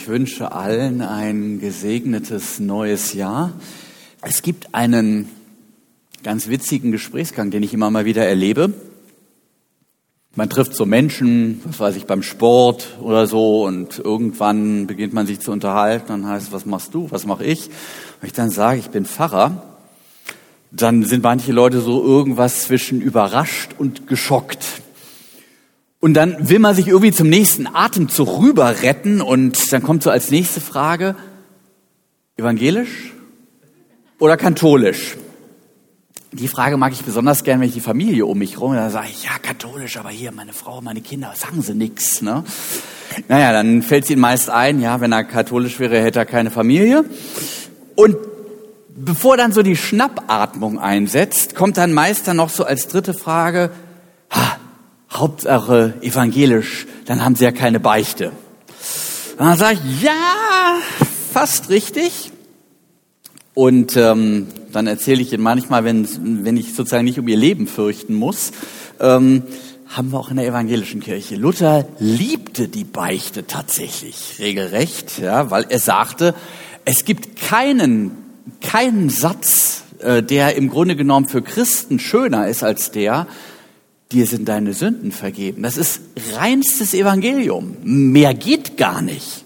Ich wünsche allen ein gesegnetes neues Jahr. Es gibt einen ganz witzigen Gesprächsgang, den ich immer mal wieder erlebe. Man trifft so Menschen, was weiß ich, beim Sport oder so, und irgendwann beginnt man sich zu unterhalten. Dann heißt es, was machst du, was mache ich? Wenn ich dann sage, ich bin Pfarrer, dann sind manche Leute so irgendwas zwischen überrascht und geschockt. Und dann will man sich irgendwie zum nächsten Atemzug rüber retten und dann kommt so als nächste Frage, evangelisch oder katholisch? Die Frage mag ich besonders gern, wenn ich die Familie um mich rum, dann sage ich, ja, katholisch, aber hier meine Frau, meine Kinder, sagen sie nix, ne? Naja, dann fällt es ihnen meist ein, ja, wenn er katholisch wäre, hätte er keine Familie. Und bevor dann so die Schnappatmung einsetzt, kommt dann meist dann noch so als dritte Frage, Hauptsache evangelisch, dann haben sie ja keine Beichte. Und dann sage ich, ja, fast richtig. Und dann erzähle ich ihnen manchmal, wenn ich sozusagen nicht um ihr Leben fürchten muss, haben wir auch in der evangelischen Kirche. Luther liebte die Beichte tatsächlich regelrecht, ja, weil er sagte, es gibt keinen Satz, der im Grunde genommen für Christen schöner ist als der, dir sind deine Sünden vergeben. Das ist reinstes Evangelium. Mehr geht gar nicht.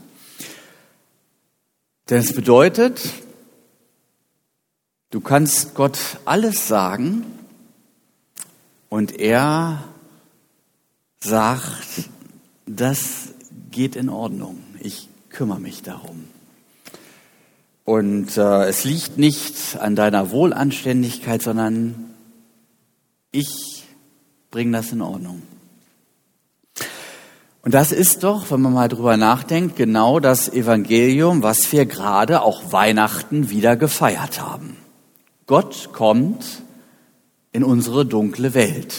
Denn es bedeutet, du kannst Gott alles sagen und er sagt, das geht in Ordnung. Ich kümmere mich darum. Und es liegt nicht an deiner Wohlanständigkeit, sondern ich bring das in Ordnung. Und das ist doch, wenn man mal drüber nachdenkt, genau das Evangelium, was wir gerade auch Weihnachten wieder gefeiert haben. Gott kommt in unsere dunkle Welt.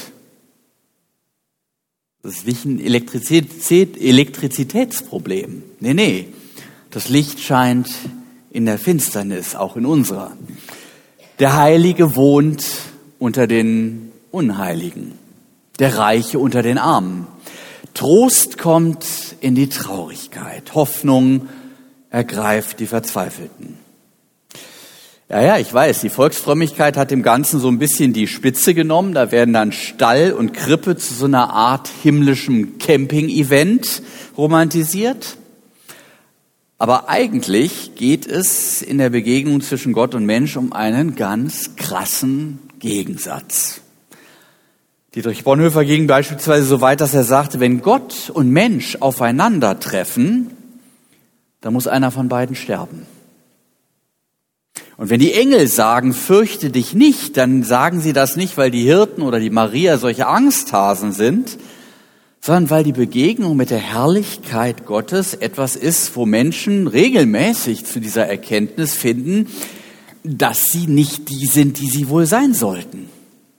Das ist nicht ein Elektrizitätsproblem. Nee. Das Licht scheint in der Finsternis, auch in unserer. Der Heilige wohnt unter den Unheiligen. Der Reiche unter den Armen. Trost kommt in die Traurigkeit. Hoffnung ergreift die Verzweifelten. Ja, ich weiß, die Volksfrömmigkeit hat dem Ganzen so ein bisschen die Spitze genommen. Da werden dann Stall und Krippe zu so einer Art himmlischem Camping-Event romantisiert. Aber eigentlich geht es in der Begegnung zwischen Gott und Mensch um einen ganz krassen Gegensatz. Dietrich Bonhoeffer ging beispielsweise so weit, dass er sagte, wenn Gott und Mensch aufeinandertreffen, dann muss einer von beiden sterben. Und wenn die Engel sagen, fürchte dich nicht, dann sagen sie das nicht, weil die Hirten oder die Maria solche Angsthasen sind, sondern weil die Begegnung mit der Herrlichkeit Gottes etwas ist, wo Menschen regelmäßig zu dieser Erkenntnis finden, dass sie nicht die sind, die sie wohl sein sollten.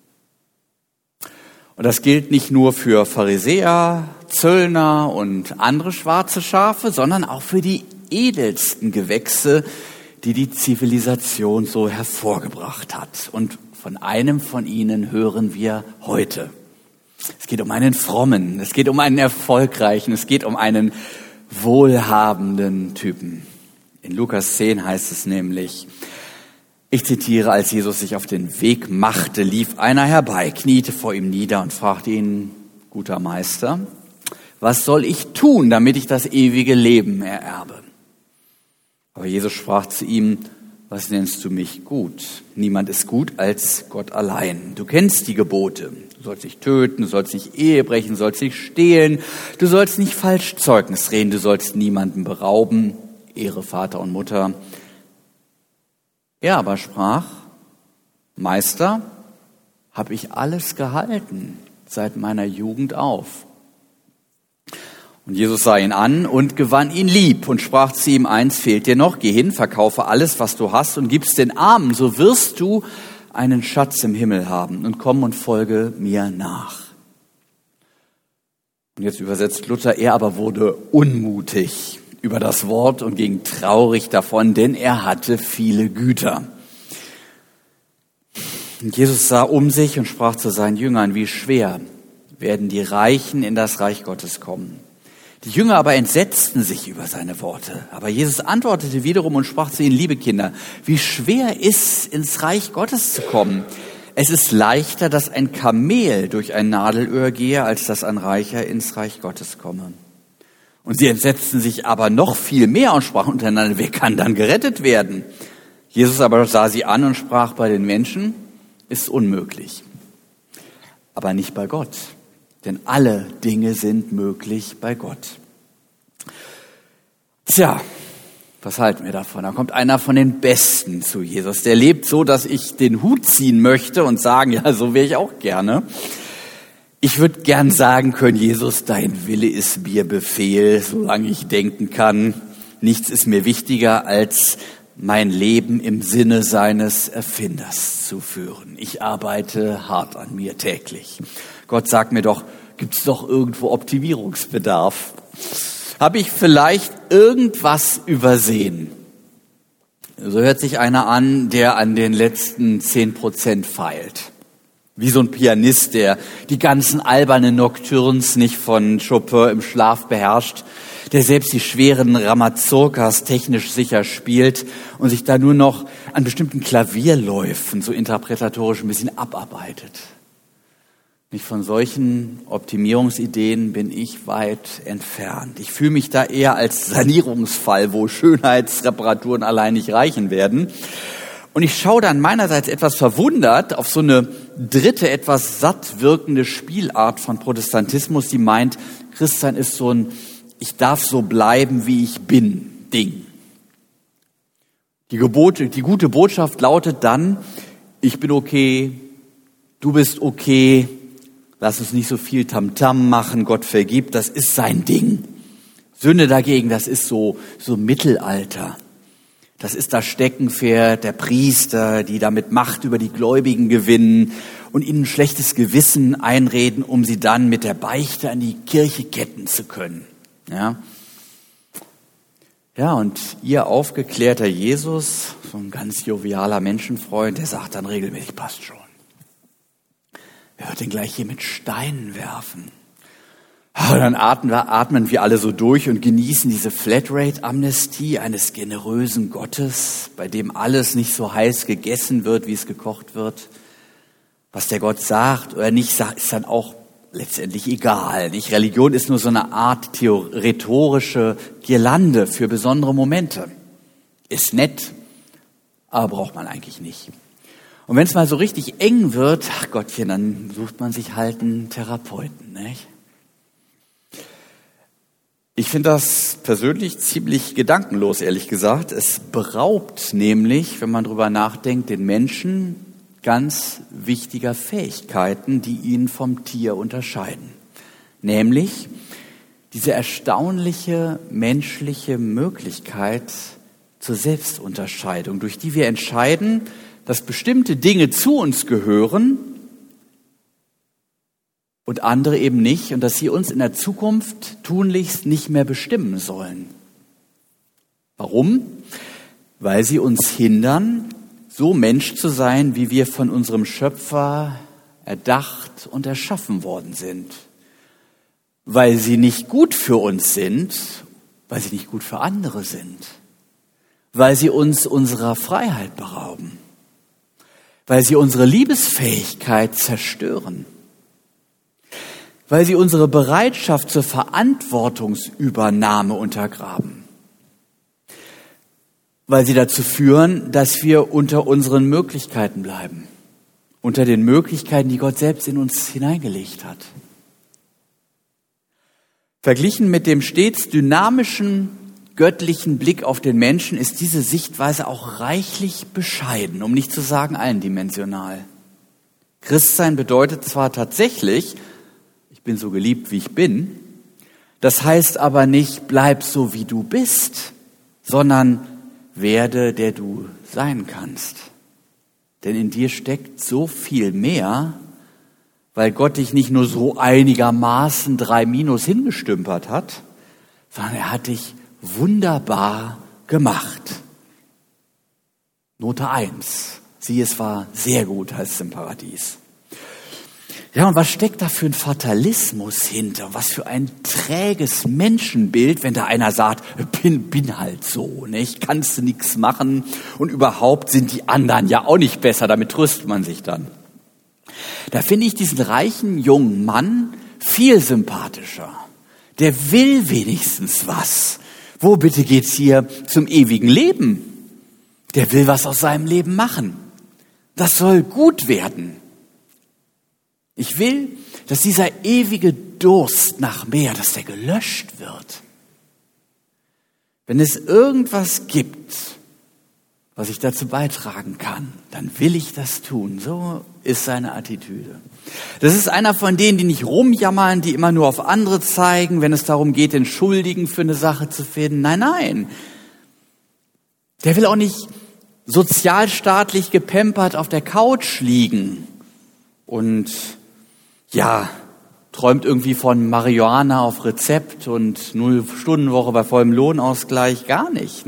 Und das gilt nicht nur für Pharisäer, Zöllner und andere schwarze Schafe, sondern auch für die edelsten Gewächse, die die Zivilisation so hervorgebracht hat. Und von einem von ihnen hören wir heute. Es geht um einen frommen, es geht um einen erfolgreichen, es geht um einen wohlhabenden Typen. In Lukas 10 heißt es nämlich, ich zitiere, als Jesus sich auf den Weg machte, lief einer herbei, kniete vor ihm nieder und fragte ihn, guter Meister, was soll ich tun, damit ich das ewige Leben ererbe? Aber Jesus sprach zu ihm, was nennst du mich gut? Niemand ist gut als Gott allein. Du kennst die Gebote. Du sollst nicht töten, du sollst nicht Ehe brechen, du sollst nicht stehlen, du sollst nicht falsch Zeugnis reden, du sollst niemanden berauben, ehre Vater und Mutter. Er aber sprach, Meister, habe ich alles gehalten, seit meiner Jugend auf. Und Jesus sah ihn an und gewann ihn lieb und sprach zu ihm, eins fehlt dir noch, geh hin, verkaufe alles, was du hast und gib's den Armen, so wirst du einen Schatz im Himmel haben und komm und folge mir nach. Und jetzt übersetzt Luther, er aber wurde unmutig über das Wort und ging traurig davon, denn er hatte viele Güter. Und Jesus sah um sich und sprach zu seinen Jüngern, wie schwer werden die Reichen in das Reich Gottes kommen. Die Jünger aber entsetzten sich über seine Worte. Aber Jesus antwortete wiederum und sprach zu ihnen: Liebe Kinder, wie schwer ist, ins Reich Gottes zu kommen. Es ist leichter, dass ein Kamel durch ein Nadelöhr gehe, als dass ein Reicher ins Reich Gottes komme. Und sie entsetzten sich aber noch viel mehr und sprachen untereinander: Wer kann dann gerettet werden? Jesus aber sah sie an und sprach: Bei den Menschen ist unmöglich, aber nicht bei Gott. Denn alle Dinge sind möglich bei Gott. Tja, was halten wir davon? Da kommt einer von den Besten zu Jesus. Der lebt so, dass ich den Hut ziehen möchte und sagen, ja, so wäre ich auch gerne. Ich würde gern sagen können: Jesus, dein Wille ist mir Befehl, solange ich denken kann. Nichts ist mir wichtiger, als mein Leben im Sinne seines Erfinders zu führen. Ich arbeite hart an mir täglich. Gott sagt mir doch, gibt's doch irgendwo Optimierungsbedarf? Habe ich vielleicht irgendwas übersehen? So hört sich einer an, der an den letzten 10% feilt. Wie so ein Pianist, der die ganzen albernen Nocturnes nicht von Chopin im Schlaf beherrscht, der selbst die schweren Ramazurkas technisch sicher spielt und sich da nur noch an bestimmten Klavierläufen so interpretatorisch ein bisschen abarbeitet. Nicht von solchen Optimierungsideen bin ich weit entfernt. Ich fühle mich da eher als Sanierungsfall, wo Schönheitsreparaturen allein nicht reichen werden. Und ich schaue dann meinerseits etwas verwundert auf so eine dritte, etwas satt wirkende Spielart von Protestantismus, die meint, Christsein ist so ein Ich darf so bleiben, wie ich bin Ding. Die gute Botschaft lautet dann: Ich bin okay, du bist okay, lass uns nicht so viel Tamtam machen, Gott vergibt, das ist sein Ding. Sünde dagegen, das ist so Mittelalter. Das ist das Steckenpferd der Priester, die damit Macht über die Gläubigen gewinnen und ihnen ein schlechtes Gewissen einreden, um sie dann mit der Beichte an die Kirche ketten zu können. Ja, und ihr aufgeklärter Jesus, so ein ganz jovialer Menschenfreund, der sagt dann regelmäßig: Passt schon. Wer wird denn gleich hier mit Steinen werfen? Und dann atmen wir alle so durch und genießen diese Flatrate-Amnestie eines generösen Gottes, bei dem alles nicht so heiß gegessen wird, wie es gekocht wird. Was der Gott sagt oder nicht sagt, ist dann auch letztendlich egal. Nicht? Religion ist nur so eine Art rhetorische Girlande für besondere Momente. Ist nett, aber braucht man eigentlich nicht. Und wenn es mal so richtig eng wird, ach Gottchen, dann sucht man sich halt einen Therapeuten, nicht? Ich finde das persönlich ziemlich gedankenlos, ehrlich gesagt. Es beraubt nämlich, wenn man drüber nachdenkt, den Menschen ganz wichtiger Fähigkeiten, die ihn vom Tier unterscheiden. Nämlich diese erstaunliche menschliche Möglichkeit zur Selbstunterscheidung, durch die wir entscheiden, dass bestimmte Dinge zu uns gehören und andere eben nicht, und dass sie uns in der Zukunft tunlichst nicht mehr bestimmen sollen. Warum? Weil sie uns hindern, so Mensch zu sein, wie wir von unserem Schöpfer erdacht und erschaffen worden sind. Weil sie nicht gut für uns sind, weil sie nicht gut für andere sind. Weil sie uns unserer Freiheit berauben. Weil sie unsere Liebesfähigkeit zerstören. Weil sie unsere Bereitschaft zur Verantwortungsübernahme untergraben. Weil sie dazu führen, dass wir unter unseren Möglichkeiten bleiben. Unter den Möglichkeiten, die Gott selbst in uns hineingelegt hat. Verglichen mit dem stets dynamischen, göttlichen Blick auf den Menschen ist diese Sichtweise auch reichlich bescheiden, um nicht zu sagen eindimensional. Christsein bedeutet zwar tatsächlich, ich bin so geliebt, wie ich bin, das heißt aber nicht, bleib so, wie du bist, sondern werde, der du sein kannst. Denn in dir steckt so viel mehr, weil Gott dich nicht nur so einigermaßen 3- hingestümpert hat, sondern er hat dich wunderbar gemacht. Note 1. Sieh, es war sehr gut, heißt es im Paradies. Ja, und was steckt da für ein Fatalismus hinter? Was für ein träges Menschenbild, wenn da einer sagt, bin halt so, nicht? Kannst du nichts machen und überhaupt sind die anderen ja auch nicht besser, damit tröstet man sich dann. Da finde ich diesen reichen jungen Mann viel sympathischer. Der will wenigstens was. Wo bitte geht's hier zum ewigen Leben? Der will was aus seinem Leben machen. Das soll gut werden. Ich will, dass dieser ewige Durst nach mehr, dass der gelöscht wird. Wenn es irgendwas gibt, was ich dazu beitragen kann, dann will ich das tun. So ist seine Attitüde. Das ist einer von denen, die nicht rumjammern, die immer nur auf andere zeigen, wenn es darum geht, den Schuldigen für eine Sache zu finden. Nein, nein. Der will auch nicht sozialstaatlich gepampert auf der Couch liegen und träumt irgendwie von Marihuana auf Rezept und 0-Stunden-Woche bei vollem Lohnausgleich. Gar nicht.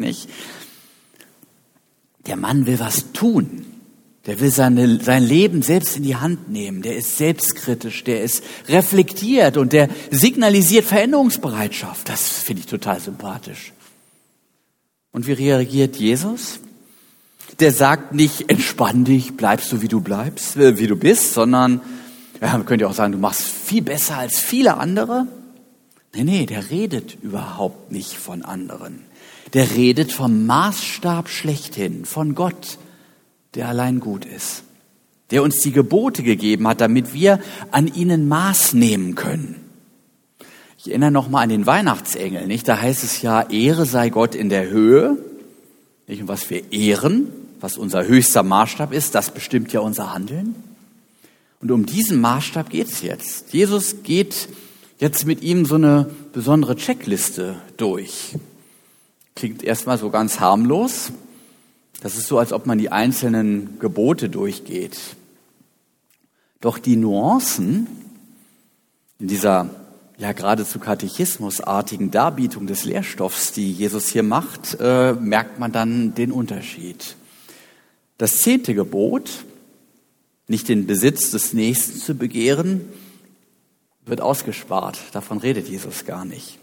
Der Mann will was tun. Der will sein Leben selbst in die Hand nehmen. Der ist selbstkritisch, der ist reflektiert und der signalisiert Veränderungsbereitschaft. Das finde ich total sympathisch. Und wie reagiert Jesus? Der sagt nicht, entspann dich, bleib so wie du bist, sondern, man könnte ja auch sagen, du machst viel besser als viele andere. Nee, der redet überhaupt nicht von anderen. Der redet vom Maßstab schlechthin, von Gott, der allein gut ist, der uns die Gebote gegeben hat, damit wir an ihnen Maß nehmen können. Ich erinnere nochmal an den Weihnachtsengel, nicht? Da heißt es ja, Ehre sei Gott in der Höhe. Nicht? Und was wir ehren, was unser höchster Maßstab ist, das bestimmt ja unser Handeln. Und um diesen Maßstab geht es jetzt. Jesus geht jetzt mit ihm so eine besondere Checkliste durch. Klingt erstmal so ganz harmlos. Das ist so, als ob man die einzelnen Gebote durchgeht. Doch die Nuancen in dieser geradezu katechismusartigen Darbietung des Lehrstoffs, die Jesus hier macht, merkt man dann den Unterschied. Das 10. Gebot, nicht den Besitz des Nächsten zu begehren, wird ausgespart. Davon redet Jesus gar nicht.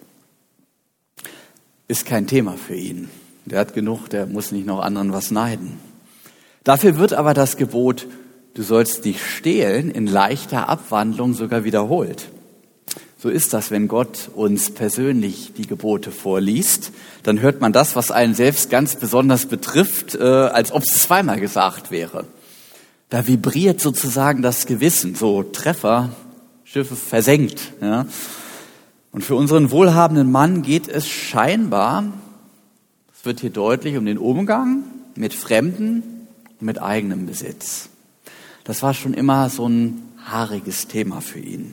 Ist kein Thema für ihn. Der hat genug, der muss nicht noch anderen was neiden. Dafür wird aber das Gebot, du sollst nicht stehlen, in leichter Abwandlung sogar wiederholt. So ist das, wenn Gott uns persönlich die Gebote vorliest, dann hört man das, was einen selbst ganz besonders betrifft, als ob es zweimal gesagt wäre. Da vibriert sozusagen das Gewissen, so Treffer, Schiffe versenkt. Ja. Und für unseren wohlhabenden Mann geht es scheinbar, es wird hier deutlich, um den Umgang mit Fremden und mit eigenem Besitz. Das war schon immer so ein haariges Thema für ihn.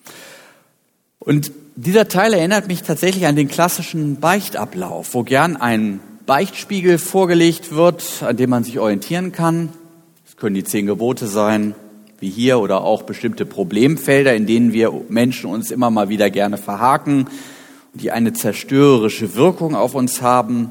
Und dieser Teil erinnert mich tatsächlich an den klassischen Beichtablauf, wo gern ein Beichtspiegel vorgelegt wird, an dem man sich orientieren kann. Es können die 10 Gebote sein, wie hier, oder auch bestimmte Problemfelder, in denen wir Menschen uns immer mal wieder gerne verhaken und die eine zerstörerische Wirkung auf uns haben.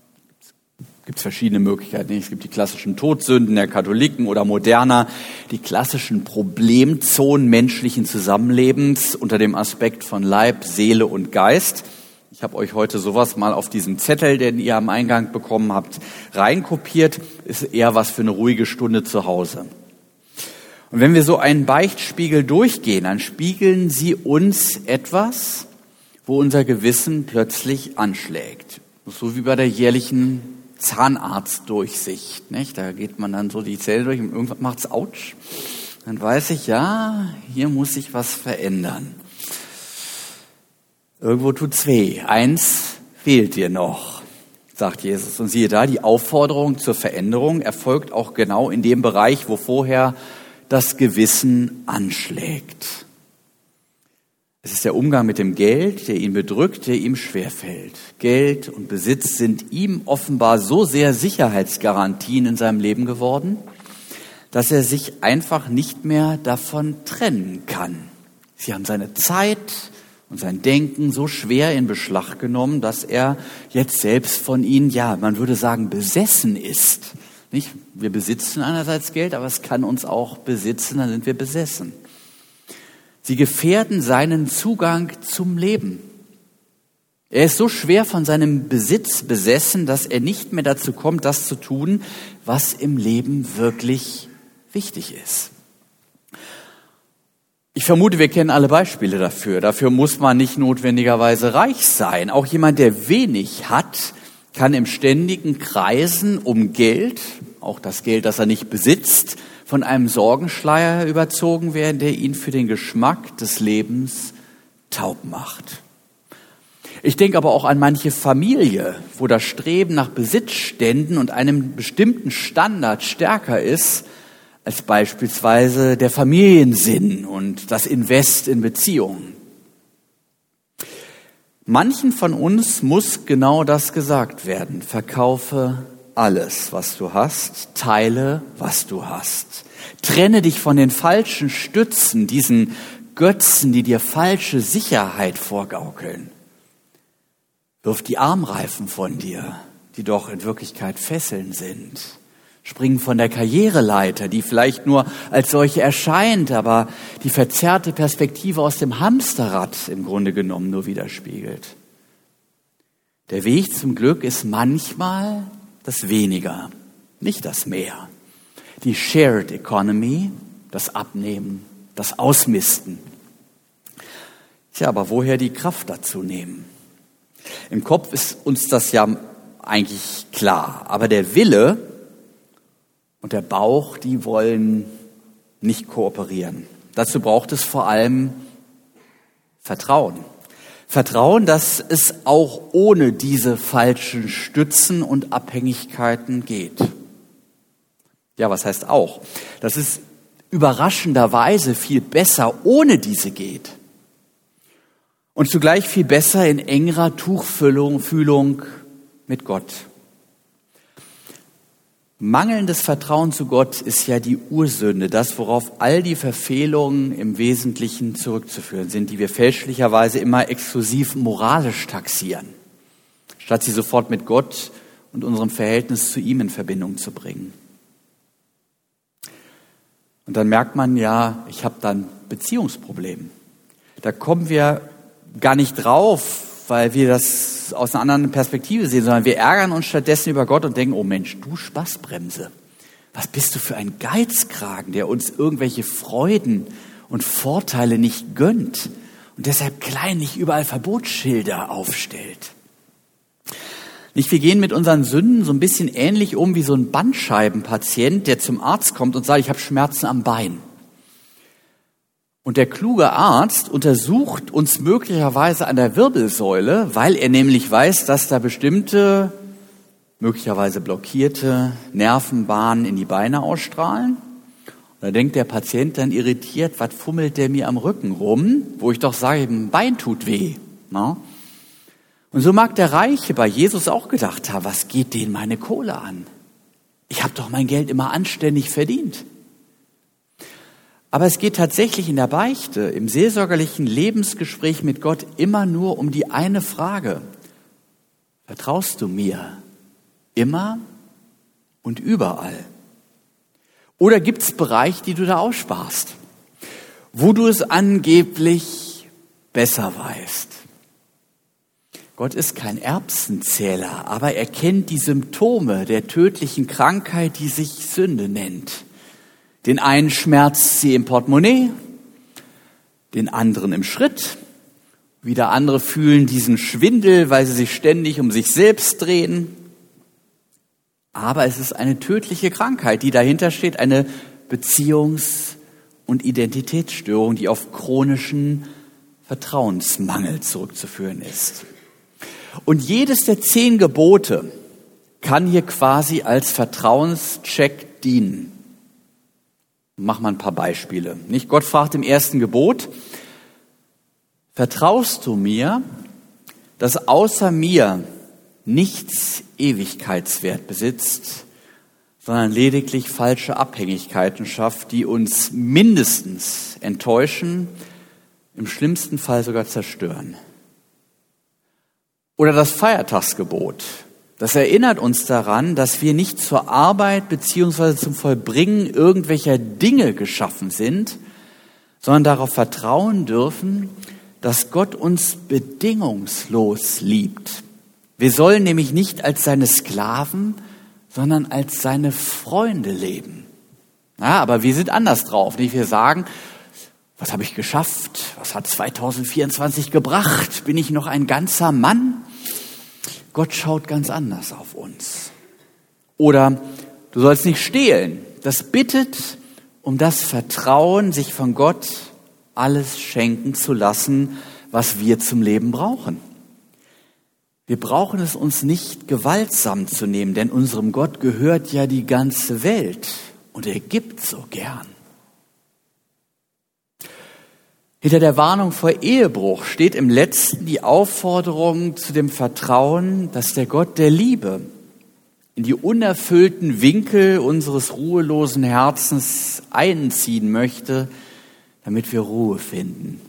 Es gibt verschiedene Möglichkeiten. Es gibt die klassischen Todsünden der Katholiken oder moderner, die klassischen Problemzonen menschlichen Zusammenlebens unter dem Aspekt von Leib, Seele und Geist. Ich habe euch heute sowas mal auf diesem Zettel, den ihr am Eingang bekommen habt, reinkopiert. Ist eher was für eine ruhige Stunde zu Hause. Und wenn wir so einen Beichtspiegel durchgehen, dann spiegeln sie uns etwas, wo unser Gewissen plötzlich anschlägt. So wie bei der jährlichen Zahnarztdurchsicht, nicht? Da geht man dann so die Zelle durch und irgendwann macht's Autsch. Dann weiß ich, hier muss sich was verändern. Irgendwo tut's weh. Eins fehlt dir noch, sagt Jesus. Und siehe da, die Aufforderung zur Veränderung erfolgt auch genau in dem Bereich, wo vorher das Gewissen anschlägt. Es ist der Umgang mit dem Geld, der ihn bedrückt, der ihm schwerfällt. Geld und Besitz sind ihm offenbar so sehr Sicherheitsgarantien in seinem Leben geworden, dass er sich einfach nicht mehr davon trennen kann. Sie haben seine Zeit und sein Denken so schwer in Beschlag genommen, dass er jetzt selbst von ihnen, man würde sagen, besessen ist. Nicht? Wir besitzen einerseits Geld, aber es kann uns auch besitzen, dann sind wir besessen. Sie gefährden seinen Zugang zum Leben. Er ist so schwer von seinem Besitz besessen, dass er nicht mehr dazu kommt, das zu tun, was im Leben wirklich wichtig ist. Ich vermute, wir kennen alle Beispiele dafür. Dafür muss man nicht notwendigerweise reich sein. Auch jemand, der wenig hat, kann im ständigen Kreisen um Geld, auch das Geld, das er nicht besitzt, von einem Sorgenschleier überzogen werden, der ihn für den Geschmack des Lebens taub macht. Ich denke aber auch an manche Familie, wo das Streben nach Besitzständen und einem bestimmten Standard stärker ist als beispielsweise der Familiensinn und das Invest in Beziehungen. Manchen von uns muss genau das gesagt werden. Verkaufe alles, was du hast, teile, was du hast. Trenne dich von den falschen Stützen, diesen Götzen, die dir falsche Sicherheit vorgaukeln. Wirf die Armreifen von dir, die doch in Wirklichkeit Fesseln sind. Spring von der Karriereleiter, die vielleicht nur als solche erscheint, aber die verzerrte Perspektive aus dem Hamsterrad im Grunde genommen nur widerspiegelt. Der Weg zum Glück ist manchmal das Weniger, nicht das Mehr. Die Shared Economy, das Abnehmen, das Ausmisten. Tja, aber woher die Kraft dazu nehmen? Im Kopf ist uns das ja eigentlich klar, aber der Wille und der Bauch, die wollen nicht kooperieren. Dazu braucht es vor allem Vertrauen. Vertrauen, dass es auch ohne diese falschen Stützen und Abhängigkeiten geht. Ja, was heißt auch? Dass es überraschenderweise viel besser ohne diese geht. Und zugleich viel besser in engerer Tuchfühlung mit Gott. Mangelndes Vertrauen zu Gott ist ja die Ursünde, das, worauf all die Verfehlungen im Wesentlichen zurückzuführen sind, die wir fälschlicherweise immer exklusiv moralisch taxieren, statt sie sofort mit Gott und unserem Verhältnis zu ihm in Verbindung zu bringen. Und dann merkt man ja, ich habe da ein Beziehungsproblem. Da kommen wir gar nicht drauf, weil wir das aus einer anderen Perspektive sehen, sondern wir ärgern uns stattdessen über Gott und denken, oh Mensch, du Spaßbremse, was bist du für ein Geizkragen, der uns irgendwelche Freuden und Vorteile nicht gönnt und deshalb kleinlich überall Verbotsschilder aufstellt. Nicht, wir gehen mit unseren Sünden so ein bisschen ähnlich um wie so ein Bandscheibenpatient, der zum Arzt kommt und sagt, ich habe Schmerzen am Bein. Und der kluge Arzt untersucht uns möglicherweise an der Wirbelsäule, weil er nämlich weiß, dass da bestimmte, möglicherweise blockierte Nervenbahnen in die Beine ausstrahlen. Und da denkt der Patient dann irritiert, was fummelt der mir am Rücken rum, wo ich doch sage, ein Bein tut weh. Na? Und so mag der Reiche bei Jesus auch gedacht haben, was geht denen meine Kohle an? Ich habe doch mein Geld immer anständig verdient. Aber es geht tatsächlich in der Beichte, im seelsorgerlichen Lebensgespräch mit Gott immer nur um die eine Frage. Vertraust du mir immer und überall? Oder gibt es Bereiche, die du da aussparst, wo du es angeblich besser weißt? Gott ist kein Erbsenzähler, aber er kennt die Symptome der tödlichen Krankheit, die sich Sünde nennt. Den einen schmerzt sie im Portemonnaie, den anderen im Schritt. Wieder andere fühlen diesen Schwindel, weil sie sich ständig um sich selbst drehen. Aber es ist eine tödliche Krankheit, die dahinter steht, eine Beziehungs- und Identitätsstörung, die auf chronischen Vertrauensmangel zurückzuführen ist. Und jedes der 10 Gebote kann hier quasi als Vertrauenscheck dienen. Mach mal ein paar Beispiele. Nicht? Gott fragt im ersten Gebot, vertraust du mir, dass außer mir nichts Ewigkeitswert besitzt, sondern lediglich falsche Abhängigkeiten schafft, die uns mindestens enttäuschen, im schlimmsten Fall sogar zerstören. Oder das Feiertagsgebot. Das erinnert uns daran, dass wir nicht zur Arbeit bzw. zum Vollbringen irgendwelcher Dinge geschaffen sind, sondern darauf vertrauen dürfen, dass Gott uns bedingungslos liebt. Wir sollen nämlich nicht als seine Sklaven, sondern als seine Freunde leben. Ja, aber wir sind anders drauf, nicht? Wir sagen, was habe ich geschafft? Was hat 2024 gebracht? Bin ich noch ein ganzer Mann? Gott schaut ganz anders auf uns. Oder du sollst nicht stehlen. Das bittet um das Vertrauen, sich von Gott alles schenken zu lassen, was wir zum Leben brauchen. Wir brauchen es uns nicht gewaltsam zu nehmen, denn unserem Gott gehört ja die ganze Welt und er gibt so gern. Hinter der Warnung vor Ehebruch steht im Letzten die Aufforderung zu dem Vertrauen, dass der Gott der Liebe in die unerfüllten Winkel unseres ruhelosen Herzens einziehen möchte, damit wir Ruhe finden.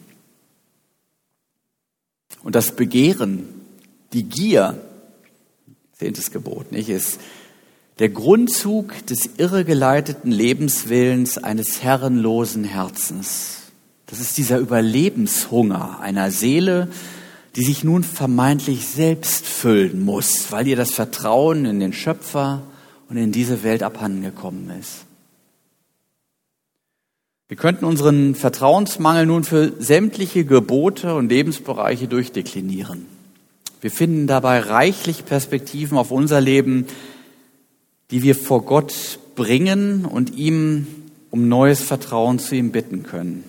Und das Begehren, die Gier, 10. Gebot, nicht, ist der Grundzug des irregeleiteten Lebenswillens eines herrenlosen Herzens. Das ist dieser Überlebenshunger einer Seele, die sich nun vermeintlich selbst füllen muss, weil ihr das Vertrauen in den Schöpfer und in diese Welt abhandengekommen ist. Wir könnten unseren Vertrauensmangel nun für sämtliche Gebote und Lebensbereiche durchdeklinieren. Wir finden dabei reichlich Perspektiven auf unser Leben, die wir vor Gott bringen und ihm um neues Vertrauen zu ihm bitten können.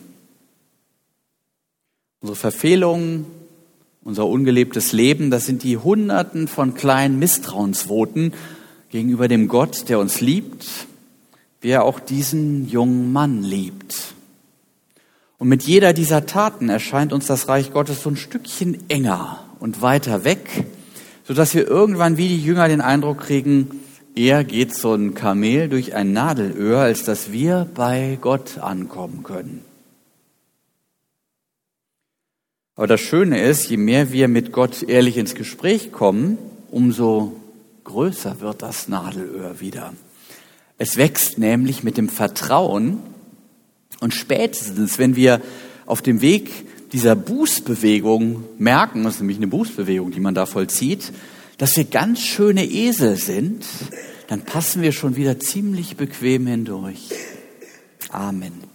Unsere Verfehlungen, unser ungelebtes Leben, das sind die Hunderten von kleinen Misstrauensvoten gegenüber dem Gott, der uns liebt, wie er auch diesen jungen Mann liebt. Und mit jeder dieser Taten erscheint uns das Reich Gottes so ein Stückchen enger und weiter weg, sodass wir irgendwann wie die Jünger den Eindruck kriegen, eher geht so ein Kamel durch ein Nadelöhr, als dass wir bei Gott ankommen können. Aber das Schöne ist, je mehr wir mit Gott ehrlich ins Gespräch kommen, umso größer wird das Nadelöhr wieder. Es wächst nämlich mit dem Vertrauen und spätestens, wenn wir auf dem Weg dieser Bußbewegung merken, das ist nämlich eine Bußbewegung, die man da vollzieht, dass wir ganz schöne Esel sind, dann passen wir schon wieder ziemlich bequem hindurch. Amen.